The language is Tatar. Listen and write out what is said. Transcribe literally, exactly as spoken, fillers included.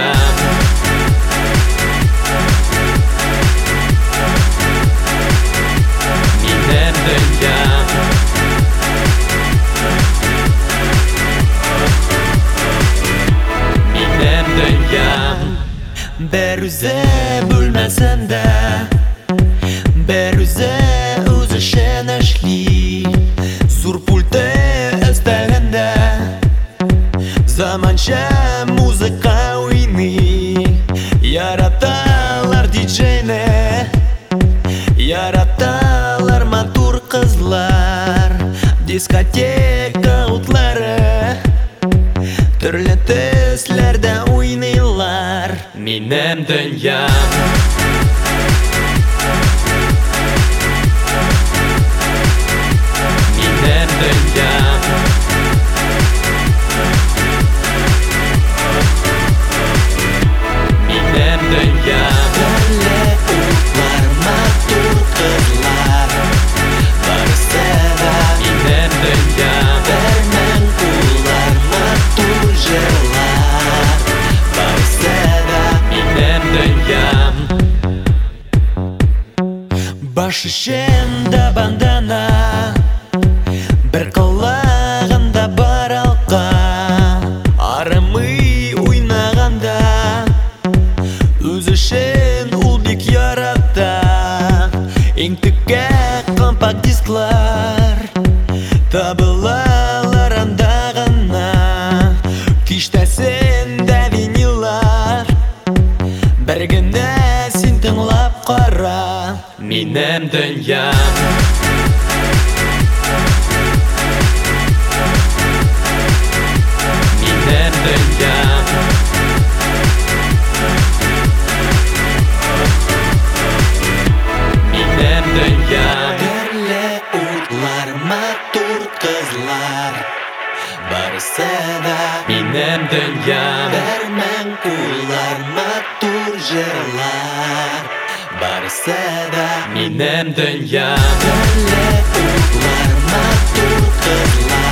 dünyam. Minnem dünyam. Minnem dünyam. Beruze bo'lmasanda Beruze o'zi ishonishli Sur pulti istalanda Zamoncha muzika o'yini Yaratalar D J'ni Yaratalar matur qizlar Diskoteka o'tlari Turli tezlarda o'ynaylar Minnem dünyam. Minnem dünyam. Minnem dünyam. Turli o'tlar matur qizlar Barisida Minnem dünyam. Berman qo'llar matur jillar Barisida Minnem dünyam. Bashishenda bandana Bir qulog'imda bor halqa Aramay o'ynaganda O'z ishin u bek yaratdi Eng tikka kompakt disklar Tablalar andag'ana Kishtasinda vinillar Birgina sen tinglab qara Minnem dünyam. Minnem dünyam. Minnem dünyam. Turli o'tlar matur qizlar Barisida Minnem dünyam. Berman qo'llar matur jillar Barisida Minnem dünyam. Turli o'tlar matur qizlar